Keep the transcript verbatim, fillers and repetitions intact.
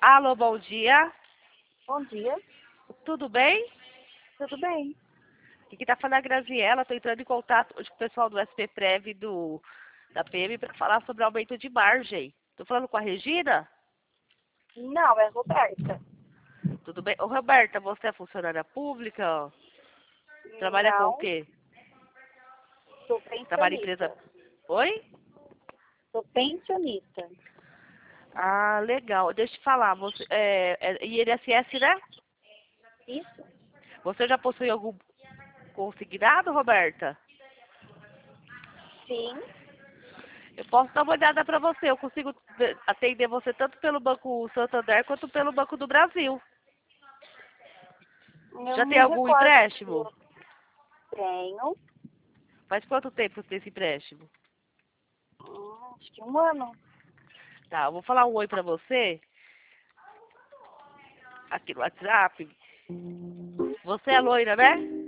Alô, bom dia. Bom dia, Tudo bem? tudo bem? Aqui tá falando a Graziella. Estou entrando em contato hoje com o pessoal do S P Prev do, da P M para falar sobre aumento de margem. Estou falando com a Regina? Não, é Roberta. Tudo bem? Ô, Roberta, você é funcionária pública? Trabalha com o Não, quê? sou Trabalha em empresa... pensionista. Oi? Sou pensionista. Ah, legal. Deixa eu te falar. Você, é, é I N S S, né? Isso? Você já possui algum consignado, Roberta? Sim. Eu posso dar uma olhada para você. Eu consigo ver- atender você tanto pelo Banco Santander quanto pelo Banco do Brasil. Eu Já não tem me algum recordo se empréstimo? eu tenho. Faz quanto tempo você tem esse empréstimo? Hum, acho que um ano. Tá, eu vou falar um oi para você aqui no WhatsApp. Você é loira, né?